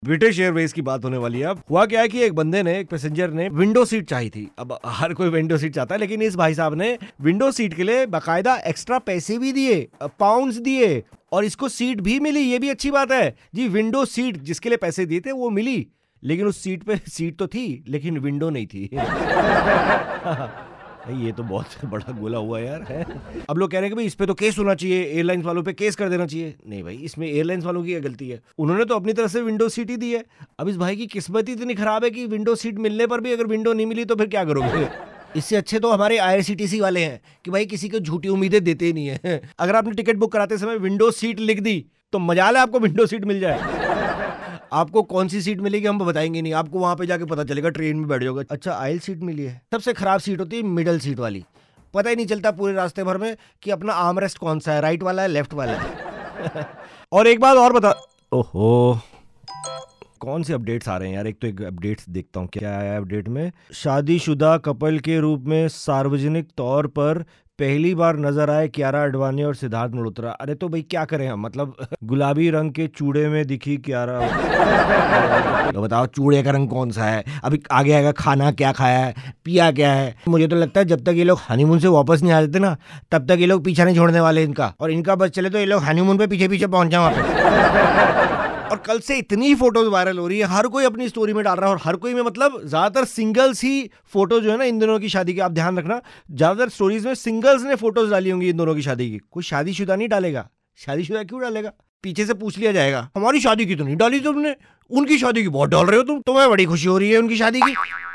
British Airways की बात होने वाली है। अब हुआ क्या है कि एक पैसेंजर ने विंडो सीट चाहिए थी। अब हर कोई विंडो सीट चाहता है, लेकिन इस भाई साहब ने विंडो सीट के लिए बाकायदा एक्स्ट्रा पैसे भी दिए, पाउंड्स दिए, और इसको सीट भी मिली। ये भी अच्छी बात है जी। विंडो सीट जिसके लिए पैसे दिए थे वो मिली, लेकिन उस सीट पे सीट तो थी लेकिन विंडो नहीं थी। ये तो बहुत बड़ा गोला हुआ यार है। अब लोग कह रहे हैं कि भाई इस पे तो केस होना चाहिए, एयरलाइंस वालों पे केस कर देना चाहिए। नहीं भाई, इसमें एयरलाइंस वालों की क्या गलती है? उन्होंने तो अपनी तरफ से विंडो सीट ही दी है। अब इस भाई की किस्मत ही इतनी खराब है कि विंडो सीट मिलने पर भी अगर विंडो नहीं मिली तो फिर क्या करोगे? इससे अच्छे तो हमारे आईआरसीटीसी वाले हैं कि भाई किसी को झूठी उम्मीदें देते ही नहीं है। अगर आपने टिकट बुक कराते समय विंडो सीट लिख दी तो मजाल है आपको विंडो सीट मिल जाए। आपको कौन सी सीट मिलेगी हम बताएंगे नहीं, आपको वहां पे जाके पता चलेगा, ट्रेन में बैठ जाओगे, अच्छा आयल सीट मिली है। सबसे खराब सीट होती है मिडल सीट वाली। पता ही नहीं चलता पूरे रास्ते भर में कि अपना आर्म रेस्ट कौन सा है, राइट वाला है लेफ्ट वाला है। और एक बात और बता, ओहो कौन से अपडेट्स आ रहे हैं यार। एक अपडेट्स देखता हूँ क्या आया है अपडेट में। शादीशुदा कपल के रूप में सार्वजनिक तौर पर पहली बार नजर आए कियारा आडवाणी और सिद्धार्थ मल्होत्रा। अरे तो भाई क्या करें हम, मतलब गुलाबी रंग के चूड़े में दिखी कियारा। तो बताओ चूड़े का रंग कौन सा है? अभी आगे आएगा खाना क्या खाया है, पिया क्या है। मुझे तो लगता है जब तक ये लोग हनीमून से वापस नहीं आ जाते ना, तब तक ये लोग पीछा नहीं छोड़ने वाले इनका। और इनका बस चले तो ये लोग हनीमून पे पीछे पीछे पहुंच जाए वहां पे। और कल से इतनी फोटोज वायरल हो रही है, हर कोई अपनी स्टोरी में डाल रहा है। और हर कोई में मतलब ज्यादातर सिंगल्स ही फोटो जो है ना इन दोनों की शादी की, आप ध्यान रखना ज्यादातर स्टोरीज में सिंगल्स ने फोटोज डाली होंगी इन दोनों की शादी की। कोई शादीशुदा नहीं डालेगा। शादीशुदा क्यों डालेगा? पीछे से पूछ लिया जाएगा हमारी शादी की तो नहीं डाली तुमने, उनकी शादी की बहुत डाल रहे हो तुम, तुम्हें बड़ी खुशी हो रही है उनकी शादी की।